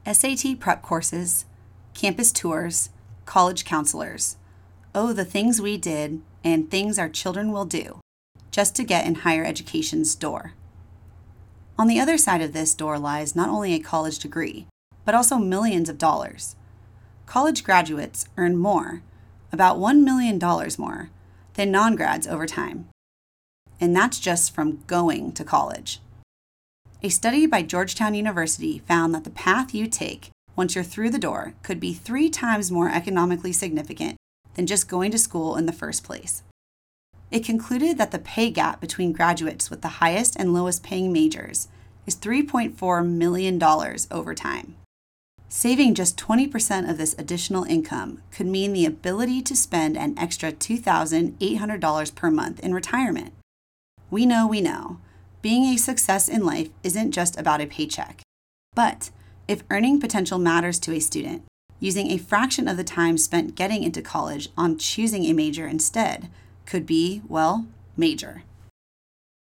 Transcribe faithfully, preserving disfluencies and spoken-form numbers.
S A T prep courses, campus tours, college counselors. Oh, the things we did and things our children will do just to get in higher education's door. On the other side of this door lies not only a college degree, but also millions of dollars. College graduates earn more, about one million dollars more, than non-grads over time. And that's just from going to college. A study by Georgetown University found that the path you take once you're through the door could be three times more economically significant than just going to school in the first place. It concluded that the pay gap between graduates with the highest and lowest paying majors is three point four million dollars over time. Saving just twenty percent of this additional income could mean the ability to spend an extra two thousand eight hundred dollars per month in retirement. We know, we know, being a success in life isn't just about a paycheck. But if earning potential matters to a student, using a fraction of the time spent getting into college on choosing a major instead could be, well, major.